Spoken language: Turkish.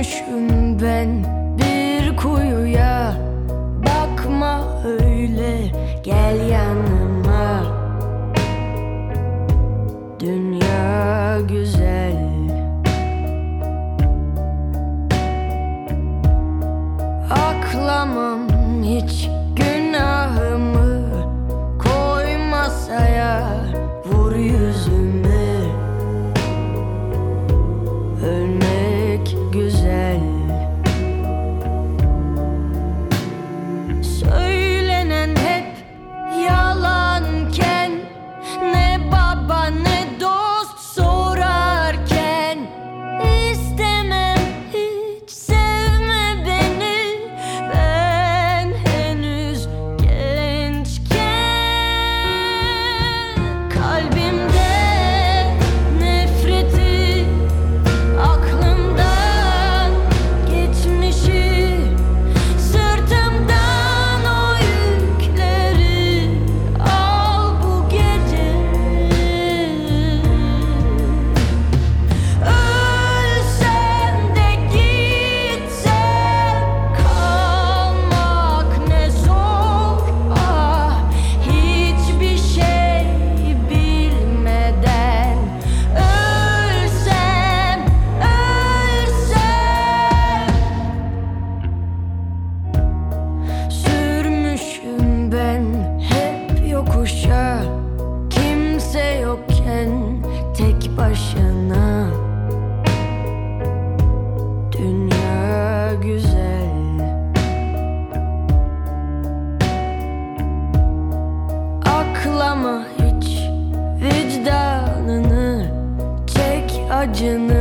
Sürmüşüm ben bir kuyuya. Bakma öyle, gel yanıma. Dünya güzel. Aklamam hiç günahımı, koy masaya, vur yüzümü. Ölmek güzel. Söylenen hep yalanken, ne baba ne dost sorarken, istemem hiç, sevme beni, ben henüz gençken. Kalbimde nefreti, aklımdan geçmişi, sırtımdan o yükleri al bu gece. Ölsem de gitsem, kalmak ne zor. Ah, hiçbir şey bilmeden ölsem, sürmüşüm ben hep yokuşa, kimse yokken tek başına. Dünya güzel. Aklama hiç vicdanını, çek acını.